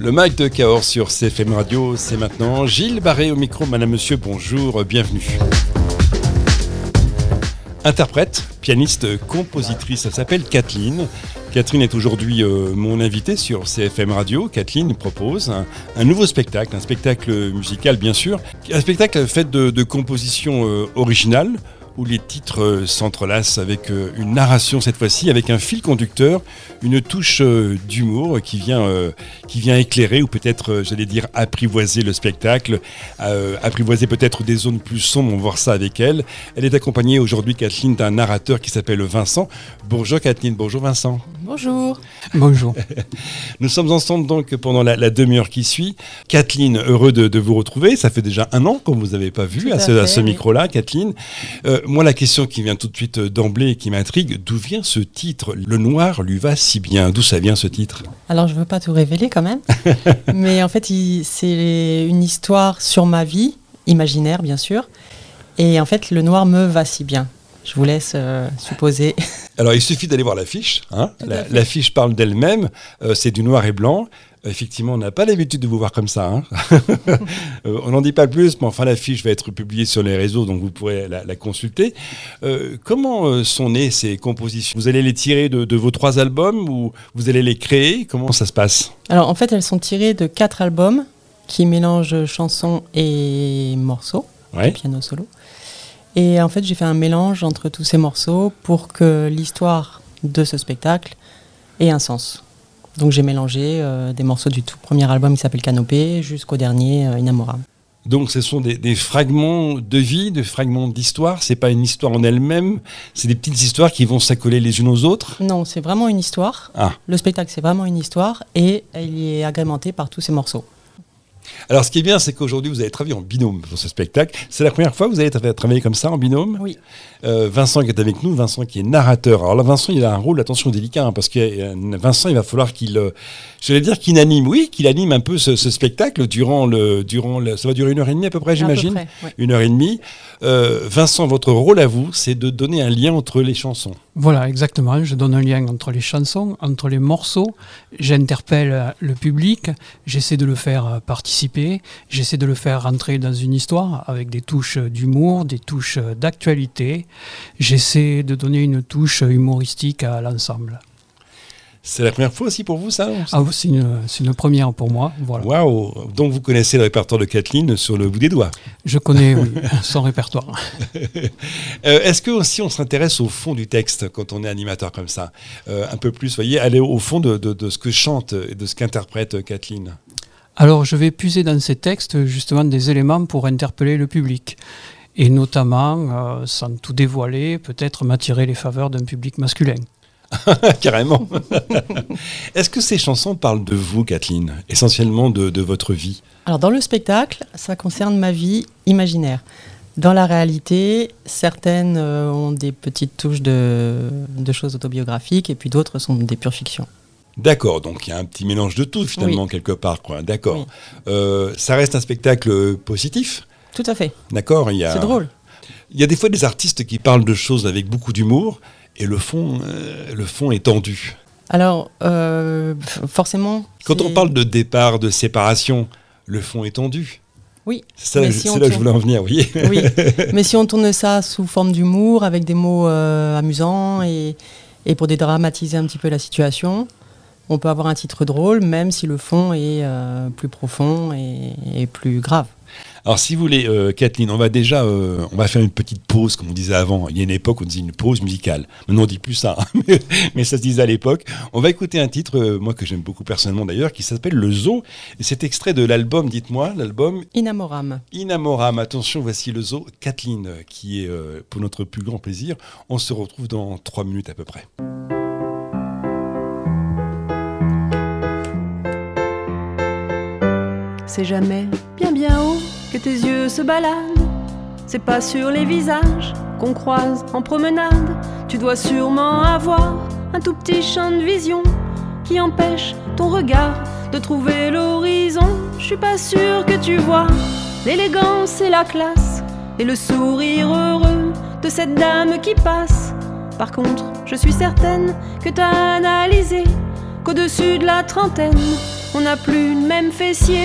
Le Mic de Cahors sur CFM Radio, c'est maintenant. Gilles Barré au micro, madame, monsieur, bonjour, bienvenue. Interprète, pianiste, compositrice, elle s'appelle Kathleen. Kathleen est aujourd'hui mon invitée sur CFM Radio. Kathleen propose un nouveau spectacle, un spectacle musical bien sûr, un spectacle fait de compositions originales, où les titres s'entrelacent avec une narration cette fois-ci, avec un fil conducteur, une touche d'humour qui vient éclairer ou peut-être, j'allais dire, apprivoiser le spectacle, apprivoiser peut-être des zones plus sombres, on va voir ça avec elle. Elle est accompagnée aujourd'hui, Kathleen, d'un narrateur qui s'appelle Vincent. Bonjour Kathleen, bonjour Vincent. Bonjour. Bonjour. Nous sommes ensemble donc pendant la demi-heure qui suit. Kathleen, heureux de vous retrouver. Ça fait déjà 1 an qu'on ne vous avait pas vu à ce micro-là, Kathleen. Moi, la question qui vient tout de suite d'emblée et qui m'intrigue, d'où vient ce titre ? Le noir lui va si bien. D'où ça vient ce titre ? Alors, je ne veux pas tout révéler quand même. Mais en fait, c'est une histoire sur ma vie, imaginaire bien sûr. Et en fait, le noir me va si bien. Je vous laisse supposer. Alors, il suffit d'aller voir l'affiche. Hein. L'affiche parle d'elle-même. C'est du noir et blanc. Effectivement, on n'a pas l'habitude de vous voir comme ça. Hein. On n'en dit pas plus, mais enfin, l'affiche va être publiée sur les réseaux, donc vous pourrez la consulter. Comment sont nées ces compositions ? Vous allez les tirer de vos 3 albums ou vous allez les créer ? Comment ça se passe ? Alors, en fait, elles sont tirées de 4 albums qui mélangent chansons et morceaux, de piano solo. Et en fait, j'ai fait un mélange entre tous ces morceaux pour que l'histoire de ce spectacle ait un sens. Donc j'ai mélangé des morceaux du tout premier album qui s'appelle Canopée jusqu'au dernier Inamoram. Donc ce sont des fragments de vie, des fragments d'histoire. C'est pas une histoire en elle-même, c'est des petites histoires qui vont s'accoler les unes aux autres. Non, c'est vraiment une histoire. Ah. Le spectacle, c'est vraiment une histoire et elle y est agrémentée par tous ces morceaux. Alors ce qui est bien, c'est qu'aujourd'hui vous avez travaillé en binôme pour ce spectacle. C'est la première fois que vous avez travaillé comme ça en binôme ? Oui. Vincent qui est avec nous, Vincent qui est narrateur. Alors là, Vincent, il a un rôle, attention, délicat, hein, parce que Vincent, il va falloir qu'il anime un peu ce spectacle durant ça va durer 1h30 à peu près, j'imagine. À peu près, ouais. 1h30. Vincent, votre rôle à vous, c'est de donner un lien entre les chansons. Voilà, exactement. Je donne un lien entre les chansons, entre les morceaux. J'interpelle le public. J'essaie de le faire participer. J'essaie de le faire rentrer dans une histoire avec des touches d'humour, des touches d'actualité. J'essaie de donner une touche humoristique à l'ensemble. C'est la première fois aussi pour vous, ça ? C'est une première pour moi. Voilà. Waouh ! Donc vous connaissez le répertoire de Kathleen sur le bout des doigts. Je connais son répertoire. Est-ce que aussi on s'intéresse au fond du texte quand on est animateur comme ça ? Un peu plus, aller au fond de ce que chante et de ce qu'interprète Kathleen ? Alors je vais puiser dans ces textes justement des éléments pour interpeller le public. Et notamment, sans tout dévoiler, peut-être m'attirer les faveurs d'un public masculin. Carrément. Est-ce que ces chansons parlent de vous, Kathleen, essentiellement de votre vie ? Alors dans le spectacle, ça concerne ma vie imaginaire. Dans la réalité, certaines ont des petites touches de choses autobiographiques et puis d'autres sont des pures fictions. D'accord, donc il y a un petit mélange de tout finalement quelque part, quoi. D'accord. Oui. Ça reste un spectacle positif ? Tout à fait. D'accord. C'est drôle. Il y a des fois des artistes qui parlent de choses avec beaucoup d'humour et le fond est tendu. Alors, forcément... Quand on parle de départ, de séparation, le fond est tendu. Oui. C'est là que je voulais en venir, oui. Oui, mais si on tourne ça sous forme d'humour, avec des mots amusants et pour dédramatiser un petit peu la situation, on peut avoir un titre drôle, même si le fond est plus profond et plus grave. Alors si vous voulez, Kathleen, on va faire une petite pause, comme on disait avant. Il y a une époque où on disait une pause musicale. Maintenant on dit plus ça, hein. Mais ça se disait à l'époque. On va écouter un titre, moi que j'aime beaucoup personnellement d'ailleurs, qui s'appelle Le Zoo. Et c'est extrait de l'album, dites-moi, l'album Inamoram. Inamoram. Attention, voici Le Zoo. Kathleen, qui est pour notre plus grand plaisir. On se retrouve dans 3 minutes à peu près. C'est jamais bien haut que tes yeux se baladent. C'est pas sur les visages qu'on croise en promenade. Tu dois sûrement avoir un tout petit champ de vision qui empêche ton regard de trouver l'horizon. Je suis pas sûre que tu vois l'élégance et la classe et le sourire heureux de cette dame qui passe. Par contre, je suis certaine que t'as analysé qu'au-dessus de la trentaine, on n'a plus le même fessier.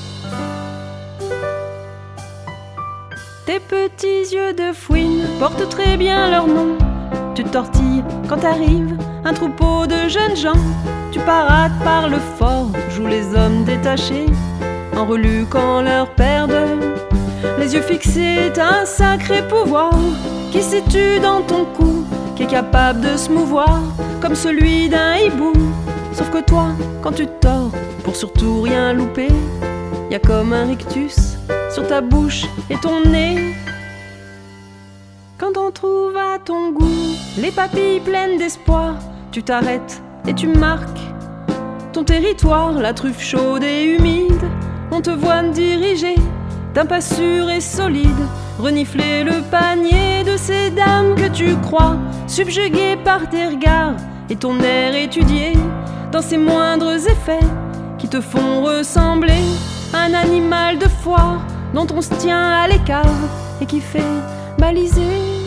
Tes petits yeux de fouine portent très bien leur nom. Tu te tortilles quand t'arrives un troupeau de jeunes gens. Tu parades par le fort, joues les hommes détachés, en reluquant leur perde. Les yeux fixés, t'as un sacré pouvoir qui se situe dans ton cou, qui est capable de se mouvoir comme celui d'un hibou. Sauf que toi, quand tu te tords, pour surtout rien louper, y a comme un rictus sur ta bouche et ton nez. Quand on trouve à ton goût les papilles pleines d'espoir, tu t'arrêtes et tu marques ton territoire, la truffe chaude et humide. On te voit diriger d'un pas sûr et solide, renifler le panier de ces dames que tu crois subjuguées par tes regards et ton air étudié dans ces moindres effets qui te font ressembler à un animal de foire dont on se tient à l'écart et qui fait baliser.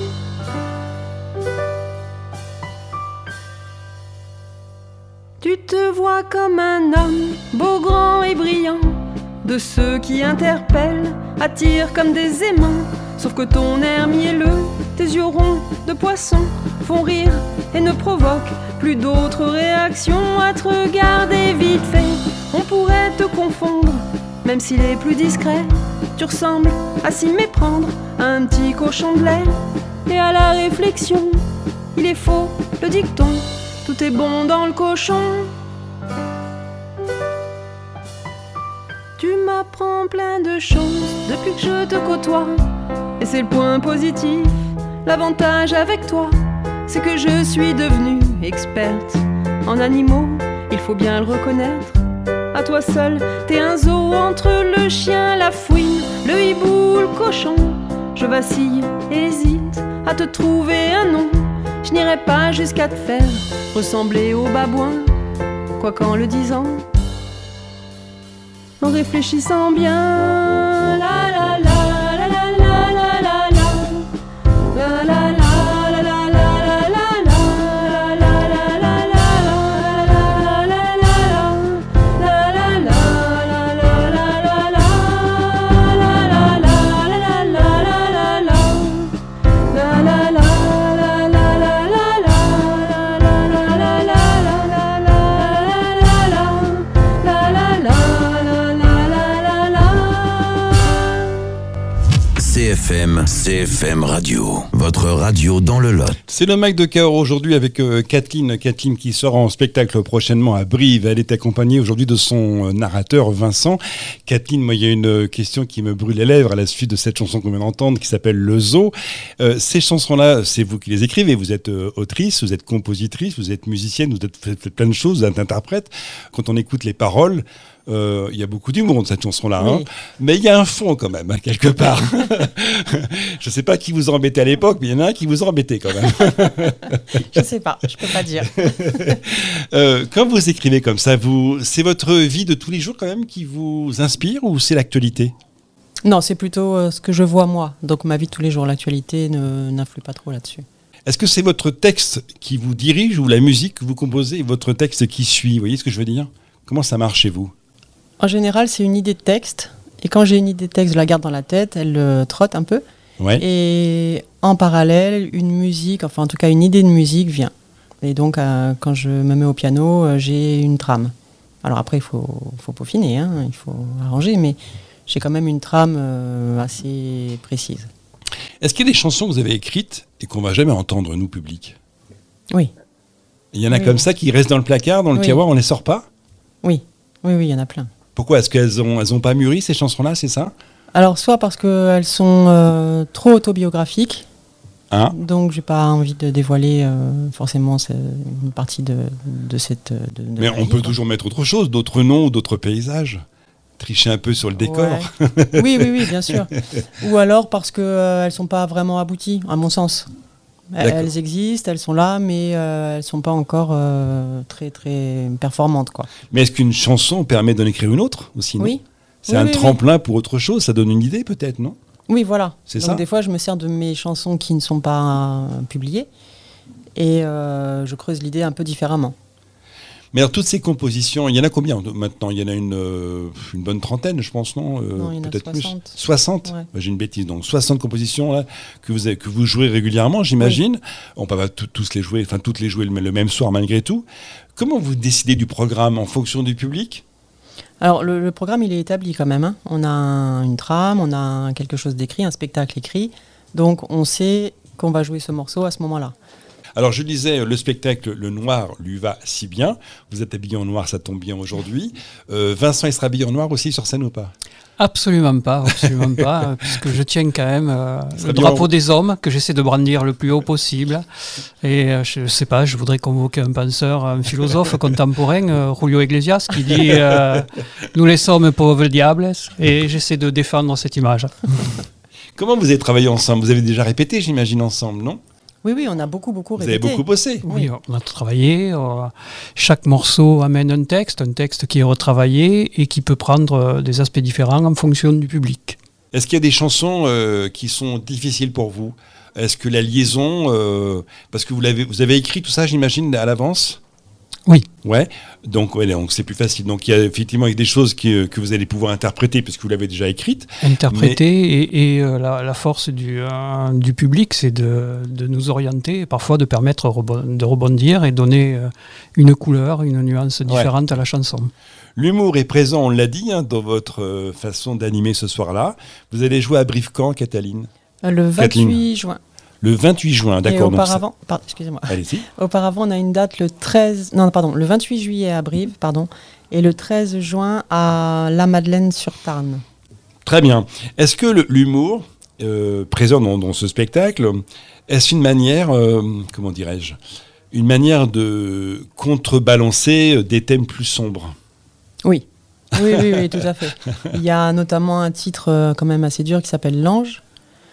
Tu te vois comme un homme beau, grand et brillant, de ceux qui interpellent, attirent comme des aimants. Sauf que ton air mielleux, tes yeux ronds de poisson font rire et ne provoquent plus d'autres réactions. À te regarder vite fait, on pourrait te confondre, même s'il est plus discret. Tu ressembles à s'y méprendre à un petit cochon de lait. Et à la réflexion, il est faux le dicton, tout est bon dans le cochon. Tu m'apprends plein de choses depuis que je te côtoie, et c'est le point positif. L'avantage avec toi, c'est que je suis devenue experte en animaux, il faut bien le reconnaître. À toi seul, t'es un zoo entre le chien, la fouine, le hibou, le cochon. Je vacille, hésite à te trouver un nom. Je n'irai pas jusqu'à te faire ressembler au babouin, quoi qu'en le disant, en réfléchissant bien. La la la la la la la la la la la la. CFM Radio, votre radio dans le Lot. C'est le Mac de Cahors aujourd'hui avec Kathleen qui sera en spectacle prochainement à Brive. Elle est accompagnée aujourd'hui de son narrateur Vincent. Kathleen, moi il y a une question qui me brûle les lèvres à la suite de cette chanson qu'on vient d'entendre qui s'appelle Le Zoo. Ces chansons-là, c'est vous qui les écrivez. Vous êtes autrice, vous êtes compositrice, vous êtes musicienne, vous faites plein de choses, vous êtes interprète. Quand on écoute les paroles, il y a beaucoup d'humour dans cette chanson-là, hein. Mais il y a un fond quand même, hein, quelque part. Je ne sais pas qui vous a embêté à l'époque, mais il y en a un qui vous a embêté quand même. Je ne sais pas, je ne peux pas dire. Quand vous écrivez comme ça, c'est votre vie de tous les jours quand même qui vous inspire ou c'est l'actualité ? Non, c'est plutôt ce que je vois moi. Donc ma vie de tous les jours, l'actualité n'influe pas trop là-dessus. Est-ce que c'est votre texte qui vous dirige ou la musique que vous composez et votre texte qui suit ? Vous voyez ce que je veux dire ? Comment ça marche chez vous ? En général, c'est une idée de texte. Et quand j'ai une idée de texte, je la garde dans la tête, elle trotte un peu. Ouais. Et en parallèle, une musique, enfin en tout cas une idée de musique vient. Et donc, quand je me mets au piano, j'ai une trame. Alors après, il faut peaufiner, hein, il faut arranger, mais j'ai quand même une trame assez précise. Est-ce qu'il y a des chansons que vous avez écrites et qu'on ne va jamais entendre, nous, public ? Oui. Il y en a comme ça qui restent dans le placard, dans le tiroir, on ne les sort pas ? Oui, il y en a plein. Pourquoi ? Est-ce qu'elles ont pas mûri, ces chansons-là, c'est ça ? Alors, soit parce qu'elles sont trop autobiographiques, donc j'ai pas envie de dévoiler forcément une partie de cette... Mais on peut toujours mettre autre chose, d'autres noms, d'autres paysages. Tricher un peu sur le décor. Ouais. Oui, bien sûr. Ou alors parce qu'elles sont pas vraiment abouties, à mon sens. Elles existent, elles sont là, mais elles sont pas encore très très performantes, quoi. Mais est-ce qu'une chanson permet d'en écrire une autre aussi, non ? Oui. C'est un tremplin pour autre chose, ça donne une idée peut-être, non ? Oui, voilà. C'est donc ça. Des fois, je me sers de mes chansons qui ne sont pas publiées et je creuse l'idée un peu différemment. Mais alors, toutes ces compositions, il y en a combien maintenant? Il y en a une bonne trentaine, je pense, non? Non, il y en a peut-être 60. Plus. 60 Ouais. J'ai une bêtise. Donc, 60 compositions là, que vous jouez régulièrement, j'imagine. On peut pas toutes les jouer le même soir malgré tout. Comment vous décidez du programme en fonction du public? Alors, le programme, il est établi quand même. Hein. On a une trame, on a quelque chose d'écrit, un spectacle écrit. Donc, on sait qu'on va jouer ce morceau à ce moment-là. Alors, je disais, le spectacle Le Noir lui va si bien. Vous êtes habillé en noir, ça tombe bien aujourd'hui. Vincent, il sera habillé en noir aussi sur scène ou pas? Absolument pas, puisque je tiens quand même le drapeau des hommes que j'essaie de brandir le plus haut possible. Et je sais pas, je voudrais convoquer un penseur, un philosophe contemporain, Julio Iglesias, qui dit nous les sommes pauvres diables, et j'essaie de défendre cette image. Comment vous avez travaillé ensemble? Vous avez déjà répété, j'imagine, ensemble, non? Oui, on a beaucoup répété. Vous avez beaucoup bossé? Oui, on a travaillé. Chaque morceau amène un texte qui est retravaillé et qui peut prendre des aspects différents en fonction du public. Est-ce qu'il y a des chansons qui sont difficiles pour vous? Est-ce que la liaison... parce que vous avez écrit tout ça, j'imagine, à l'avance? Oui. Ouais. Donc c'est plus facile. Donc il y a effectivement des choses que vous allez pouvoir interpréter puisque vous l'avez déjà écrite. Interpréter et la force du public, c'est de nous orienter et parfois de permettre de rebondir et donner une couleur, une nuance différente à la chanson. L'humour est présent, on l'a dit, dans votre façon d'animer ce soir-là. Vous allez jouer à Brive-Caen, Cataline? Le 28 juin. Le 28 juin, d'accord. Et auparavant, excusez-moi. Allez-y. Auparavant, on a une date le 28 juillet à Brive, et le 13 juin à La Madeleine-sur-Tarn. Très bien. Est-ce que l'humour présent dans ce spectacle, est-ce une manière, une manière de contrebalancer des thèmes plus sombres? Oui. Oui, tout à fait. Il y a notamment un titre quand même assez dur qui s'appelle L'Ange.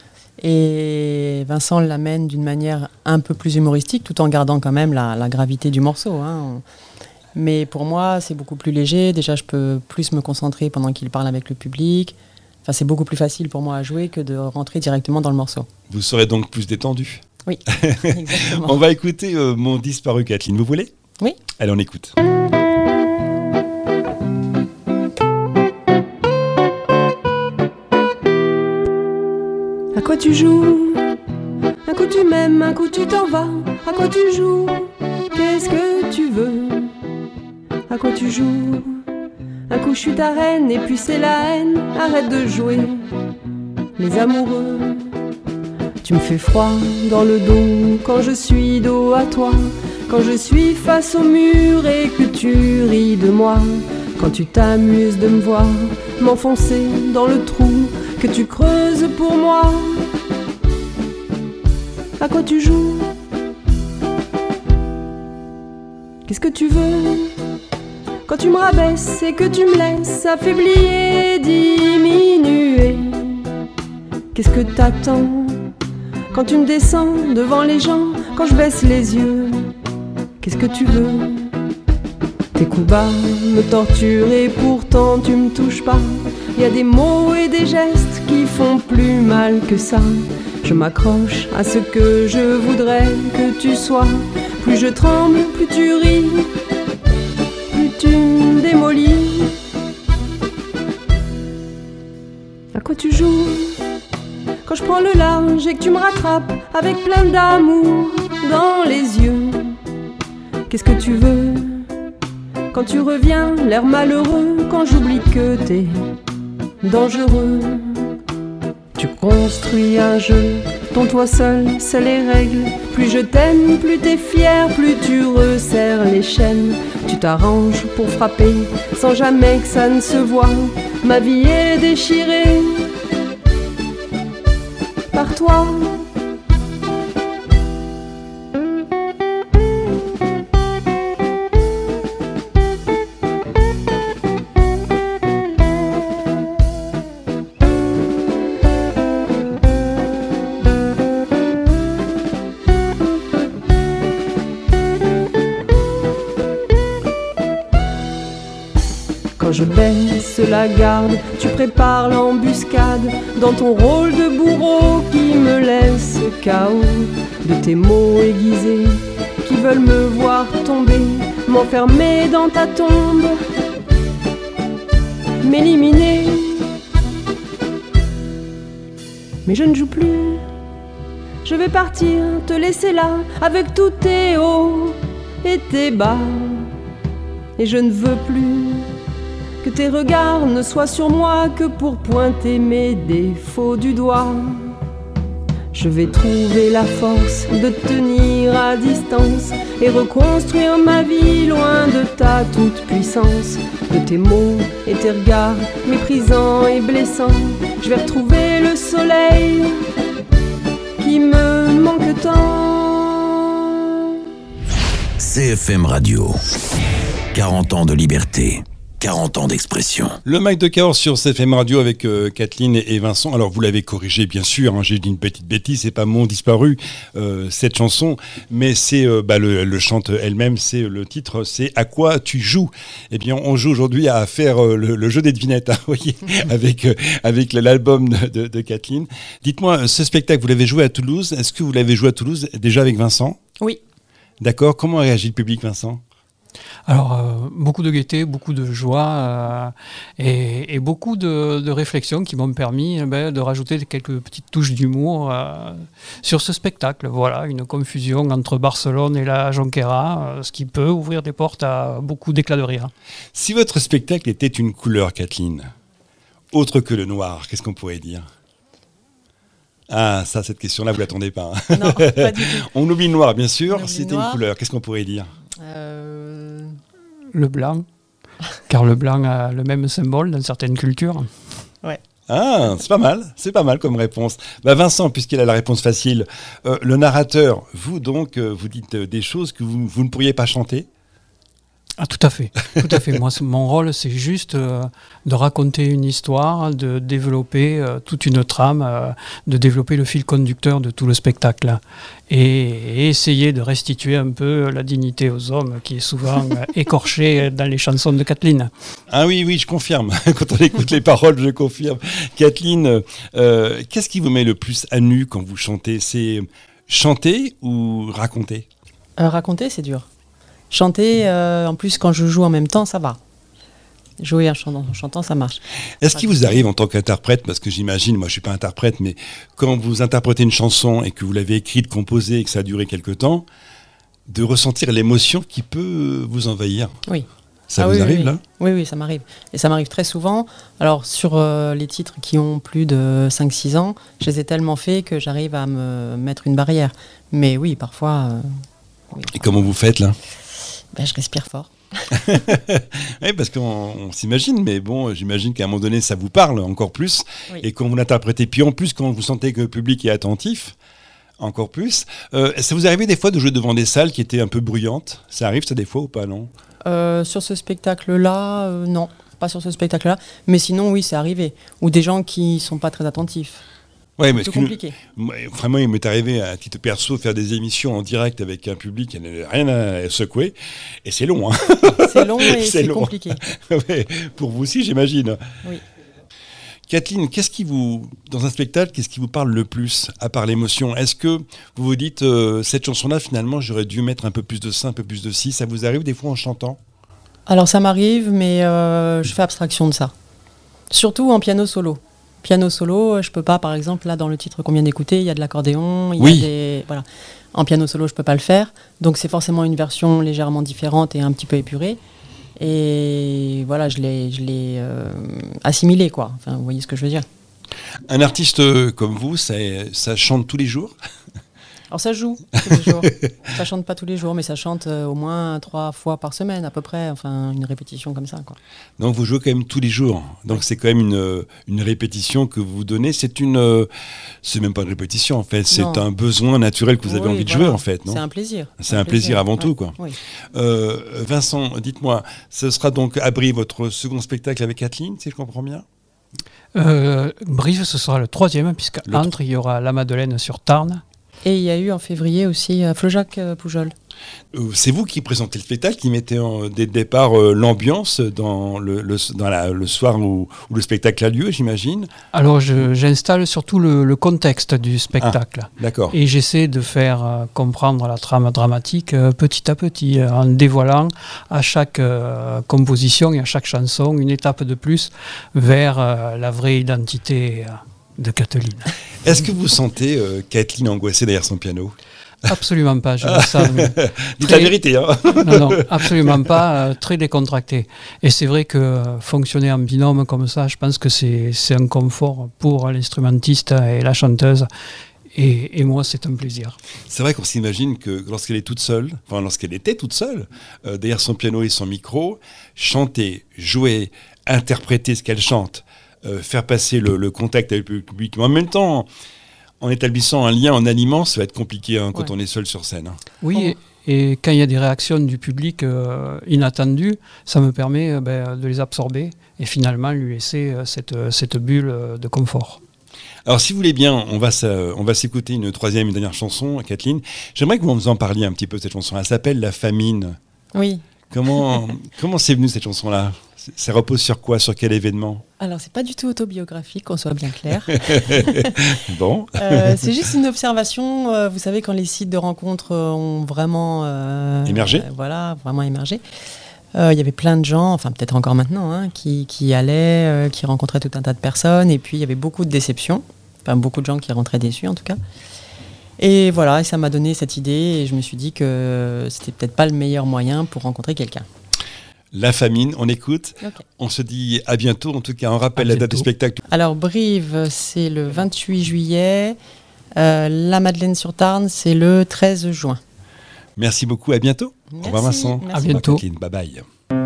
Et Vincent l'amène d'une manière un peu plus humoristique, tout en gardant quand même la gravité du morceau. Hein. Mais pour moi, c'est beaucoup plus léger. Déjà, je peux plus me concentrer pendant qu'il parle avec le public. Enfin, c'est beaucoup plus facile pour moi à jouer que de rentrer directement dans le morceau. Vous serez donc plus détendu. Oui, exactement. On va écouter Mon disparu, Kathleen. Vous voulez? Oui. Allez, on écoute. À quoi tu joues? Un coup tu m'aimes, un coup tu t'en vas. À quoi tu joues? Qu'est-ce que tu veux? À quoi tu joues? Un coup je suis ta reine et puis c'est la haine. Arrête de jouer les amoureux. Tu me fais froid dans le dos quand je suis dos à toi. Quand je suis face au mur et que tu ris de moi. Quand tu t'amuses de me voir m'enfoncer dans le trou que tu creuses pour moi. À quoi tu joues? Qu'est-ce que tu veux? Quand tu me rabaisses et que tu me laisses affaibli et diminuer. Qu'est-ce que t'attends? Quand tu me descends devant les gens, quand je baisse les yeux, qu'est-ce que tu veux? Tes coups bas me torturent et pourtant tu me touches pas. Il y a des mots et des gestes qui font plus mal que ça. Je m'accroche à ce que je voudrais que tu sois. Plus je tremble, plus tu ris, plus tu me démolis. À quoi tu joues? Quand je prends le large et que tu me rattrapes avec plein d'amour dans les yeux. Qu'est-ce que tu veux? Quand tu reviens, l'air malheureux, quand j'oublie que t'es dangereux. Tu construis un jeu dont toi seul c'est les règles. Plus je t'aime, plus t'es fier, plus tu resserres les chaînes. Tu t'arranges pour frapper sans jamais que ça ne se voie. Ma vie est déchirée par toi. Quand je baisse la garde, tu prépares l'embuscade dans ton rôle de bourreau qui me laisse KO. De tes mots aiguisés qui veulent me voir tomber, m'enfermer dans ta tombe, m'éliminer. Mais je ne joue plus, je vais partir, te laisser là, avec tous tes hauts et tes bas. Et je ne veux plus que tes regards ne soient sur moi que pour pointer mes défauts du doigt. Je vais trouver la force de tenir à distance et reconstruire ma vie loin de ta toute-puissance, de tes mots et tes regards méprisants et blessants. Je vais retrouver le soleil qui me manque tant. CFM Radio, 40 ans de liberté. 40 ans d'expression. Le Mac de Cahors sur CFM Radio avec Kathleen et Vincent. Alors vous l'avez corrigé bien sûr, hein, j'ai dit une petite bêtise, c'est pas Mon Disparu cette chanson, mais c'est le chante elle-même, c'est le titre, c'est À quoi tu joues. Eh bien on joue aujourd'hui à faire le jeu des devinettes, hein, vous voyez, avec l'album de Kathleen. Dites-moi, ce spectacle, vous l'avez joué à Toulouse, est-ce que vous l'avez joué à Toulouse déjà avec Vincent ? Oui. D'accord, comment réagit le public, Vincent ? Alors, beaucoup de gaieté, beaucoup de joie et beaucoup de réflexions qui m'ont permis de rajouter quelques petites touches d'humour sur ce spectacle. Voilà, une confusion entre Barcelone et la Jonquera, ce qui peut ouvrir des portes à beaucoup d'éclats de rire. Si votre spectacle était une couleur, Kathleen, autre que le noir, qu'est-ce qu'on pourrait dire ? Ah, ça, cette question-là, vous ne l'attendez pas. Hein. Non, pas du tout. On oublie le noir, bien sûr. Si c'était une couleur, qu'est-ce qu'on pourrait dire ? Le blanc, car le blanc a le même symbole dans certaines cultures. Ouais. Ah, c'est pas mal comme réponse. Vincent, puisqu'il a la réponse facile, le narrateur, vous donc, vous dites des choses que vous ne pourriez pas chanter ? Ah, tout à fait. Moi, mon rôle, c'est juste de raconter une histoire, de développer toute une trame, de développer le fil conducteur de tout le spectacle. Et essayer de restituer un peu la dignité aux hommes qui est souvent écorchée dans les chansons de Kathleen. Ah oui, je confirme. Quand on écoute les paroles, je confirme. Kathleen, qu'est-ce qui vous met le plus à nu quand vous chantez ? C'est chanter ou raconter ? Raconter, c'est dur. Chanter, en plus, quand je joue en même temps, ça va. Jouer en chantant, ça marche. Est-ce qu'il vous arrive en tant qu'interprète, parce que j'imagine, moi je ne suis pas interprète, mais quand vous interprétez une chanson et que vous l'avez écrite, composée et que ça a duré quelque temps, de ressentir l'émotion qui peut vous envahir ? Oui. Ça vous arrive là ? Oui, ça m'arrive. Et ça m'arrive très souvent. Alors sur les titres qui ont plus de 5-6 ans, je les ai tellement faits que j'arrive à me mettre une barrière. Mais oui, parfois... oui. Et comment vous faites là ? Je respire fort. Oui, parce qu'on s'imagine, mais bon, j'imagine qu'à un moment donné, ça vous parle encore plus. Oui. Et quand vous l'interprétez, puis en plus, quand vous sentez que le public est attentif, encore plus. Ça vous arrive des fois de jouer devant des salles qui étaient un peu bruyantes ? Ça arrive ça des fois ou pas, non ? Sur ce spectacle-là, non. Pas sur ce spectacle-là. Mais sinon, oui, c'est arrivé. Ou des gens qui ne sont pas très attentifs. Ouais, mais c'est compliqué. Vraiment, il m'est arrivé à titre perso faire des émissions en direct avec un public qui n'avait rien à secouer. Et c'est long. Hein. C'est long et c'est compliqué. Ouais, pour vous aussi, j'imagine. Oui. Kathleen, dans un spectacle, qu'est-ce qui vous parle le plus, à part l'émotion ? Est-ce que vous vous dites, cette chanson-là, finalement, j'aurais dû mettre un peu plus de ça, un peu plus de ci ? Ça vous arrive des fois en chantant ? Alors, ça m'arrive, mais je fais abstraction de ça. Surtout en piano solo. Piano solo, je peux pas, par exemple, là dans le titre qu'on vient d'écouter, il y a de l'accordéon, il y a des... Voilà. En piano solo, je peux pas le faire, donc c'est forcément une version légèrement différente et un petit peu épurée. Et voilà, je l'ai assimilé, quoi. Enfin, vous voyez ce que je veux dire. Un artiste comme vous, ça chante tous les jours ? Alors ça joue tous les jours. Ça chante pas tous les jours, mais ça chante au moins 3 fois par semaine à peu près, enfin une répétition comme ça, quoi. Donc vous jouez quand même tous les jours. Donc c'est quand même une répétition que vous donnez. C'est même pas une répétition en fait. C'est un besoin naturel que vous avez envie de jouer en fait, non ? C'est un plaisir. C'est un plaisir avant tout, quoi. Oui. Vincent, dites-moi, ce sera donc à Brive votre second spectacle avec Kathleen, si je comprends bien ? Brive, ce sera le 3e, puisqu'entre il y aura La Madeleine sur Tarn. Et il y a eu en février aussi Flojac Poujol. C'est vous qui présentez le spectacle, qui mettez dès le départ l'ambiance dans le soir où le spectacle a lieu, j'imagine. Alors j'installe surtout le contexte du spectacle. Ah, d'accord. Et j'essaie de faire comprendre la trame dramatique petit à petit, en dévoilant à chaque composition et à chaque chanson une étape de plus vers la vraie identité de Kathleen. Est-ce que vous sentez Kathleen angoissée derrière son piano ? Absolument pas, je me sens dites la vérité, hein. Non, absolument pas, très décontracté. Et c'est vrai que fonctionner en binôme comme ça, je pense que c'est un confort pour l'instrumentiste et la chanteuse. Et moi, c'est un plaisir. C'est vrai qu'on s'imagine que lorsqu'elle était toute seule, derrière son piano et son micro, chanter, jouer, interpréter ce qu'elle chante, faire passer le contact avec le public, mais en même temps, en établissant un lien, en animant, ça va être compliqué quand on est seul sur scène. Oui, et quand il y a des réactions du public inattendues, ça me permet de les absorber et finalement lui laisser cette bulle de confort. Alors si vous voulez bien, on va s'écouter une troisième et dernière chanson, Kathleen. J'aimerais que vous nous en parliez un petit peu de cette chanson. Elle s'appelle La Famine. Oui. Comment c'est venu cette chanson-là ? Ça repose sur quoi ? Sur quel événement ? Alors, c'est pas du tout autobiographique, qu'on soit bien clair. Bon. C'est juste une observation. Vous savez, quand les sites de rencontres ont vraiment... émergé. Voilà, vraiment émergé. Il y avait plein de gens, enfin peut-être encore maintenant, qui allaient, qui rencontraient tout un tas de personnes. Et puis, il y avait beaucoup de déceptions. Enfin, beaucoup de gens qui rentraient déçus, en tout cas. Et voilà, ça m'a donné cette idée. Et je me suis dit que c'était peut-être pas le meilleur moyen pour rencontrer quelqu'un. La Famine, on écoute. Okay. On se dit à bientôt. En tout cas, on rappelle la date du spectacle. Alors, Brive, c'est le 28 juillet. La Madeleine-sur-Tarn, c'est le 13 juin. Merci beaucoup. À bientôt. Merci. Au revoir, Vincent. À bientôt. Bye bye.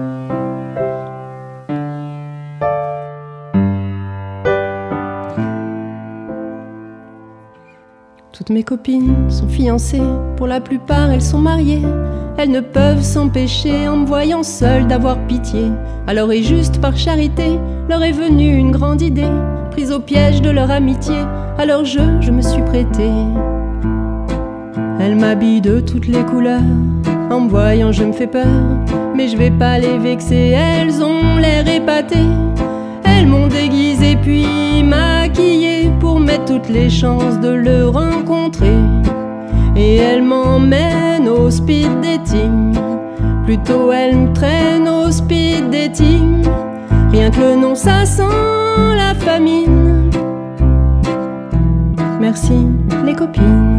Toutes mes copines sont fiancées, pour la plupart elles sont mariées. Elles ne peuvent s'empêcher, en me voyant seule, d'avoir pitié. Alors et juste par charité, leur est venue une grande idée. Prise au piège de leur amitié, à leur jeu je me suis prêtée. Elles m'habillent de toutes les couleurs, en me voyant je me fais peur. Mais je vais pas les vexer, elles ont l'air épatées. Elles m'ont déguisée puis maquillée, pour mettre toutes les chances de le rencontrer. Et elles m'emmènent au speed dating, plutôt elles me traînent au speed dating. Rien que le nom ça sent la famine. Merci les copines.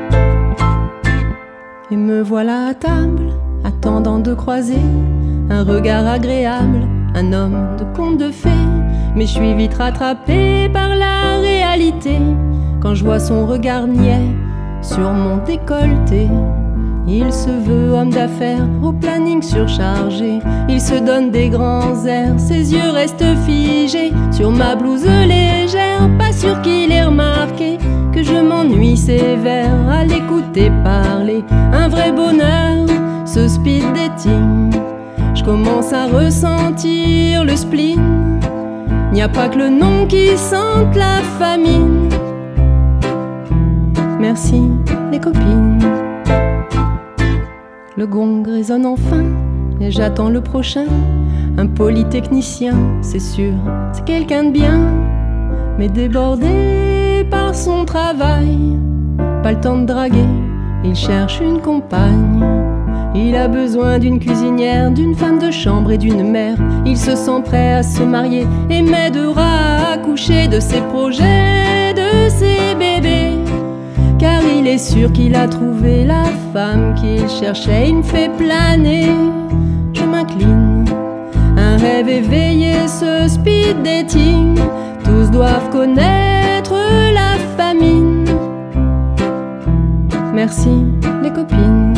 Et me voilà à table, attendant de croiser un regard agréable, un homme de conte de fées. Mais je suis vite rattrapée par la réalité, quand je vois son regard niais sur mon décolleté. Il se veut homme d'affaires, au planning surchargé. Il se donne des grands airs, ses yeux restent figés sur ma blouse légère. Pas sûr qu'il ait remarqué que je m'ennuie sévère à l'écouter parler. Un vrai bonheur, ce speed dating. Je commence à ressentir le spleen. N'y a pas que le nom qui sente la famine. Merci les copines. Le gong résonne enfin et j'attends le prochain. Un polytechnicien, c'est sûr, c'est quelqu'un de bien, mais débordé par son travail. Pas le temps de draguer, il cherche une compagne. Il a besoin d'une cuisinière, d'une femme de chambre et d'une mère. Il se sent prêt à se marier et m'aidera à accoucher de ses projets, de ses bébés. Car il est sûr qu'il a trouvé la femme qu'il cherchait. Il me fait planer, je m'incline. Un rêve éveillé, ce speed dating. Tous doivent connaître la famine. Merci les copines.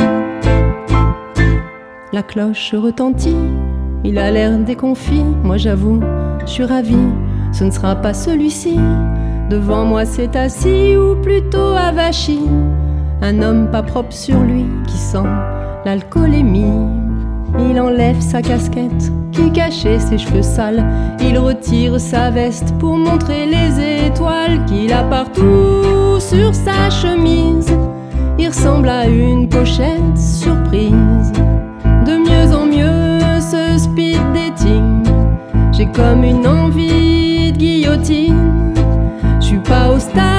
La cloche retentit, il a l'air déconfit. Moi j'avoue, je suis ravie, ce ne sera pas celui-ci. Devant moi c'est assis, ou plutôt avachi, un homme pas propre sur lui, qui sent l'alcoolémie. Il enlève sa casquette qui cachait ses cheveux sales. Il retire sa veste pour montrer les étoiles qu'il a partout sur sa chemise. Il ressemble à une pochette surprise. De mieux en mieux ce speed dating. J'ai comme une envie de guillotine. Je suis pas au stade